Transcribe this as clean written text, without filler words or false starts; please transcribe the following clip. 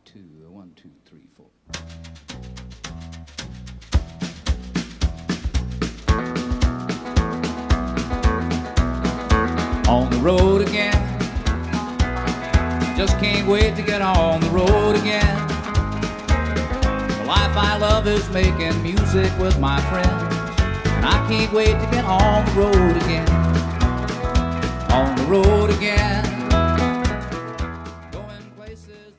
two, one, two, three, four. On the road again. Just can't wait to get on the road again. The life I love is making music with my friends, and I can't wait to get on the road again. On the road again.